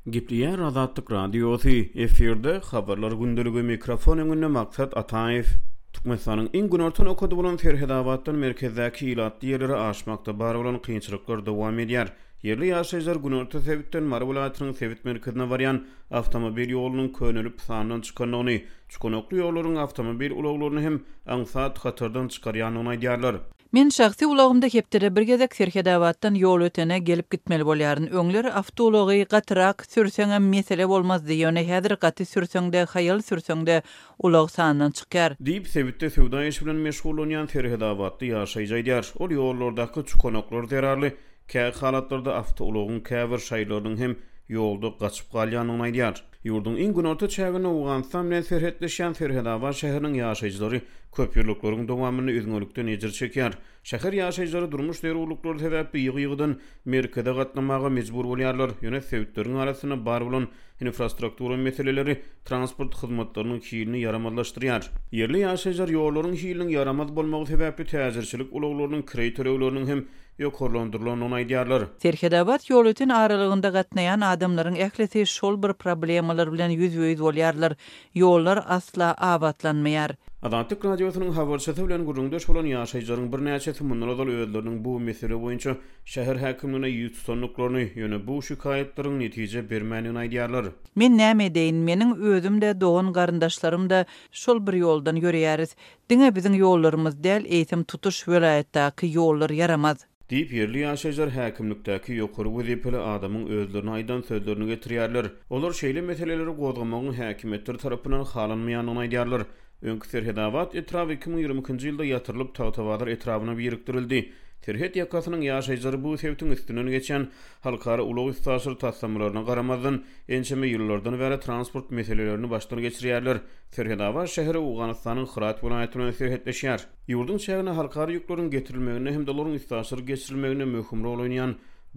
Gipliyer Azatlyk Radiosu eferde habarlar gündeligi mikrofon öňünde maksat Ataýew Türkmenistanyň iň günortan okudy bolan Ferhedabatdan merkezdäki ilatly ýerlere aşmakda bar bolan kynçylyklar dowam edýär. Yerli ýaşaýjylar günorta sebitden Marwulatynyň sebit merkezine barýan awtomobil ýolunyň könülip sanynyň çykanyny, çykanokly ýollaryň awtomobil ulaglaryny hem aňsat hatyrdan çykarýanyny aýdýarlar. Men şahsy ulagymda hepdere bir gezek Ferhedabatdan ýol ötene gelip gitmeli bolýaryn. Öňleri awtology gatyrak sürseňem mesele bolmaz diýene häzir gaty sürseňde, haýal sürseňde ulag sanynyň çykýar. Diýip sebitde sewda işi bilen meşgul bolýan Ferhedabatly ýaşaýjy aýdýar. Ol ýollardaky çykanoklar derarly käy halatlarda awtologyň käbir şaýlarynyň hem ýolda gaçyp galýanyny aýdýar. Ýurdun iň günorta çägine ugansam bilen serhetleşýän Ferhedabat şäheriniň ýaşaýjylary köp ýyrlyklaryň dowamyny üzgünlükden ejir çekýär. Şäher ýaşaýjylary durmuş derewliklary sebäpli ýygy-ýygydan merkeze gatnamaga mejbur bolýarlar. Ýöne sebäpleriň arasyna bar bolan infrastruktura meseleleri transport hyzmatlarynyň hiýlini ýaramadlaşdyrýar. Yerli ýaşaýjylar ýollaryň hiýliniň yaramaz bolmagy sebäpli täzirçilik ulaglarynyň kirey töreýlerini hem ýokarlandyrylanyny aýdýarlar. Ferhedabat ýol öten aralygynda gatnaýan adamlaryň ählisi şol bir problemalar bilen ýüz-ýüz bolýarlar. Ýollar asla abatlanmaýar. Azatlyk Radiosynyň habarçysy bilen gurulmdaş bolan ýaşaýjylaryň bir näçesi mundan özleriniň bu mesele boýunça şäher häkimligine ýüz tutanlyklaryny ýöne bu şikaýetlaryň netije bermäni aýdýarlar. Men näme deýin, meniň özüm de dogan garyndaşlarym da şol bir ýoldan ýörýäris. Diňe biziň ýollarymız däl eýtim tutuş welaýatdaky ýollar yaramaz. Diýip yerli ýaşaýjylar häkimlikdäki ýokary wezipeli adamyň özlerini aýdan sözlerini getirýärler. Olar şeýle meseleleri gozgamagyň häkimetler tarapyndan halanmaýanyny aýdýarlar. Öňkü Ferhedabat etrafy 2022-nji ýylda ýatyrylyp Tawtawadar etrabyna biriktirildi. Terhet ýakasynyň ýaşaýjylary bu sebäpden üstünden geçen halkara ulag üstaşyr tassamlaryna garamazdan ençeme ýyllardan beri transport meselelerini başdan geçirýärler. Ferhedabat şäheri Owganystanyň Hyrat welaýatyna serhetleşýär. Ýurdun şäherine halkara ýüklaryň getirilmegine hem de olaryň üstaşyr geçirilmegine möhüm rol oýnaýan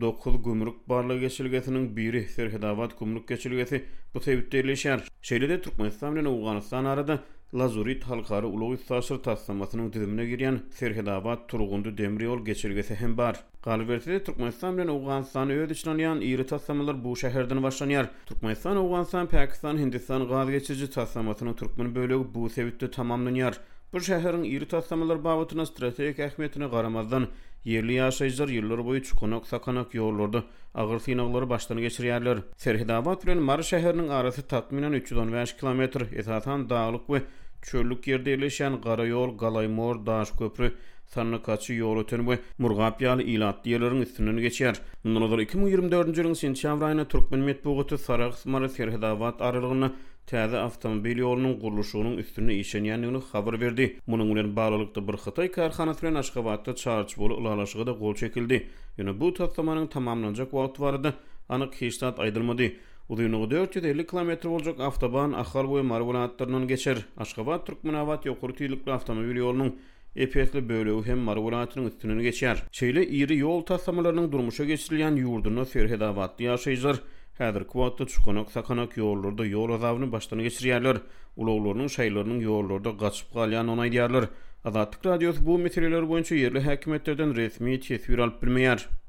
9 gümrük barlygy geçilgesiniň biri Ferhedabat gümrük geçilgesi bu sebäpde ýerleşýär. Şeýlede Türkmenistan bilen Owganystan arada Lazurit halkara ulag üstaşyr tassamasynyň düzümine girýän Ferhedabat Turgundy demir ýol geçilgesi hem bar. Galbertide Türkmenistan bilen Owganystany öz içine alýan iri tassamalar bu şäherden başlanýar. Türkmenistan, Owganystan, Pakistan, Hindistan gaz geçirji tassamasynyň türkmen bölegi bu sebäpde tamamlanýar. Bu şäheriň iri tassamalar babatyna strategik ähmiýetine garamazdan yerli ýaşaýjylar ýyllar boýy çykanak sakanak ýollarda agyr synaglary başdan geçirýärler. Ferhedabat bilen Mar şäheriniň arasy takminan 315 kilometr, esasan dağlyk we çöllük ýerde ýerleşen gara ýol, Galaýmor, Daş köprü, Sannykaçy ýol öten we Murgap ýaly ilatly ýerleriň üstünden geçýär. Mundan öňe 2024-nji ýylyň sentýabr aýyna Türkmen medeniýeti Sarax-Mara Ferhedabat aralygyna täze awtomobil ýolunyň gurulşynyň üstüne işenýändigini habar berdi. Munyň bilen baglanykda bir Hytaý karhanasy bilen Aşgabatda çarçy bolup ulalaşyga da gol çekildi. Ýöne bu tassamanyň tamamlanjak wagt barada anyk hiçnat aýdylmady. Uzynygy 450 km boljak awtoban ahal we Marwulatlarynyň geçer. Aşgabat Türkmenabat ýokary tüýlükli awtomobil ýolunyň epetli bölegi hem Marwulatynyň üstünden geçýär. Şeýle iri ýol tassamalarynyň durmuşa geçirilýän ýurduna Ferhedabatly ýaşaýjylar häzir kwatda çykanak sakanak ýollarda ýol azabyny başdan geçirýärler. Ulaglarynyň şaýlarynyň ýollarda gaçyp galýanyny aýdýarlar. Azatlyk Radiosu bu meseleler boýunça yerli häkimetlerden resmi tesbir alyp bilmeýär.